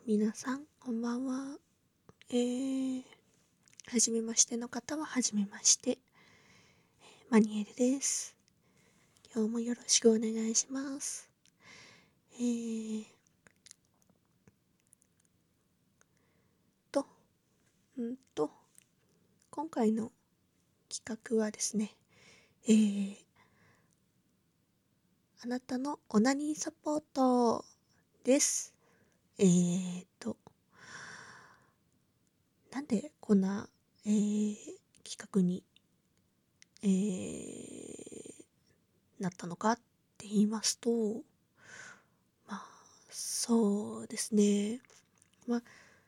皆さんこんばんは。はじめましての方ははじめまして、マニエルです。今日もよろしくお願いします。えーと、今回の企画はですね、あなたのオナニーサポートです。なんでこんな、企画に、えーなったのかって言いますと、そうですね。まあ、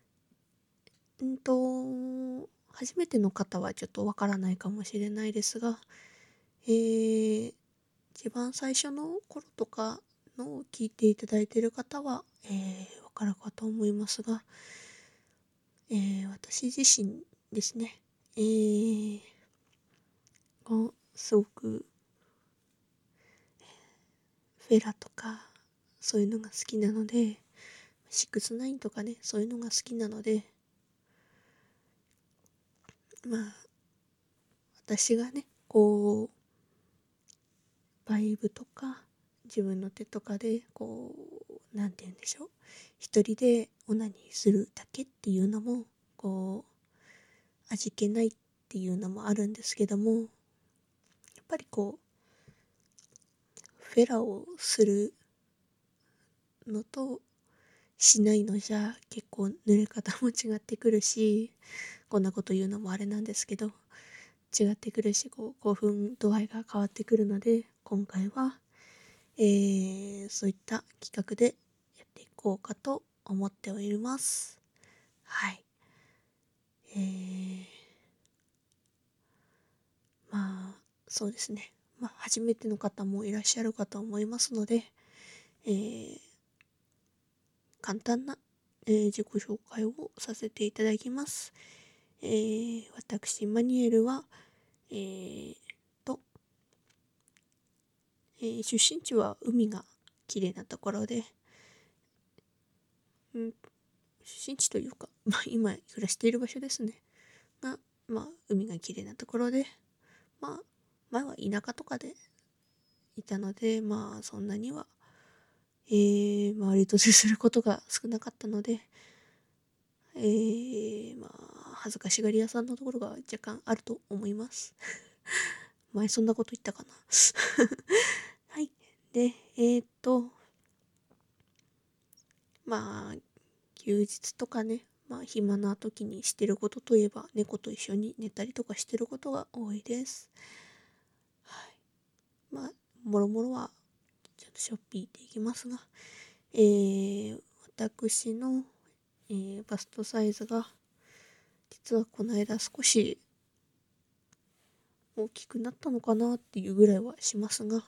初めての方はちょっとわからないかもしれないですが、一番最初の頃とかのを聞いていただいている方は、わかるかと思いますが、私自身ですね、すごくフェラとかそういうのが好きなので、69とかね、そういうのが好きなので、私がね、バイブとか自分の手とかでなんて言うんでしょう、一人でオナニーするだけっていうのも味気ないっていうのもあるんですけども、やっぱりフェラをするのとしないのじゃ結構濡れ方も違ってくるし、こんなこと言うのもあれなんですけど、違ってくるし、興奮度合いが変わってくるので、今回はそういった企画でやっていこうかと思っております。はい。えー、そうですね。初めての方もいらっしゃるかと思いますので、簡単な、自己紹介をさせていただきます。私、マニュエルは、えーと、出身地は海が綺麗なところで、出身地というか、今暮らしている場所ですね。が、海が綺麗なところで、前は田舎とかでいたので、そんなには、周りと接することが少なかったので、恥ずかしがり屋さんのところが若干あると思います。前そんなこと言ったかな。はい。で、休日とかね、暇な時にしてることといえば、猫と一緒に寝たりとかしてることが多いです。はい。もろもろは、ちょっとしょっぴーっていきますが、私の、バストサイズが、実はこの間少し大きくなったのかなっていうぐらいはしますが、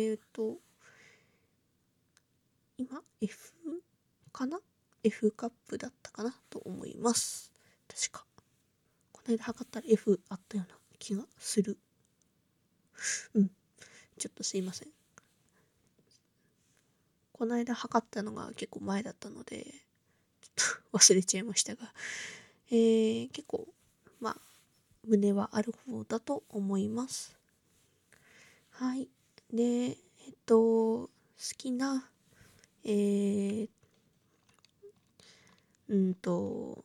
今 F かな ?F カップだったかなと思います。確か。この間測ったら F あったような気がする。ちょっとすいません。この間測ったのが結構前だったので、ちょっと忘れちゃいましたが、結構、胸はある方だと思います。はい。で、好きな、えー、うんと、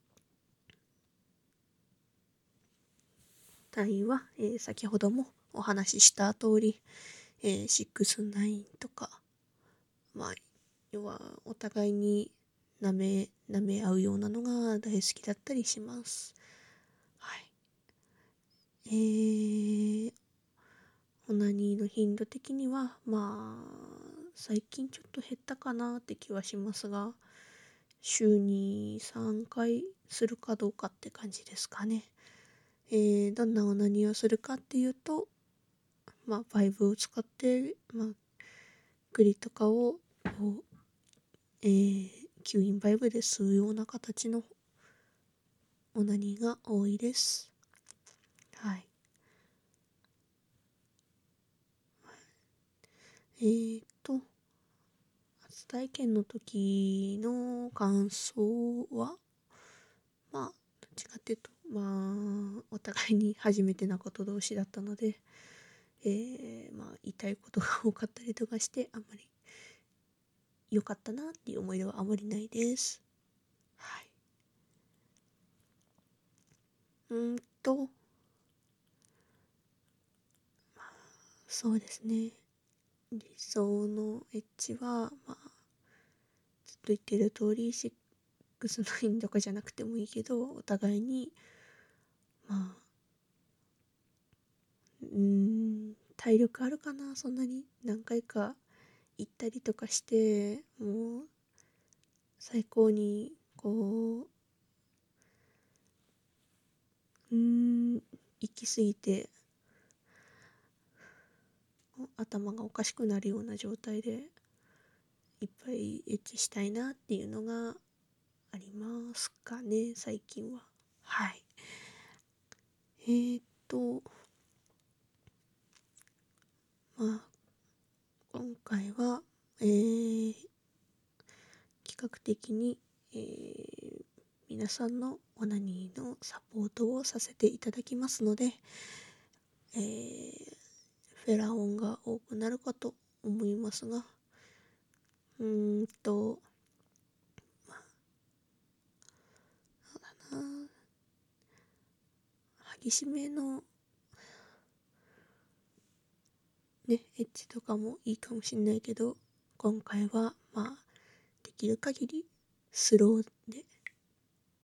単位は、先ほどもお話しした通り、69とか、要はお互いに舐め合うようなのが大好きだったりします。はい。オナニーの頻度的には、最近ちょっと減ったかなって気はしますが、週に3回するかどうかって感じですかね。どんなオナニーをするかっていうと、バイブを使って、グリとかを、吸引バイブで吸うような形のオナニーが多いです。はい。 体験の時の感想は、まあ、どっちかっていうと、お互いに初めてなこと同士だったので、言いたいことが多かったりとかして、あんまり良かったなっていう思い出はあまりないです。はい。うーんと、そうですね。理想のエッジは、ずっと言ってる通り、6-9とかじゃなくてもいいけど、お互いに、まあ、体力あるかな、そんなに。何回か行ったりとかして、もう、最高に、行き過ぎて、頭がおかしくなるような状態で、いっぱいエッチしたいなっていうのがありますかね、最近は。はい。えーっと、まあ、今回は、企画的に、皆さんのオナニーのサポートをさせていただきますので、フェラオンが多くなるかと思いますが、うーんと、そうだな、激しめのね、エッジとかもいいかもしんないけど、今回はできる限りスローで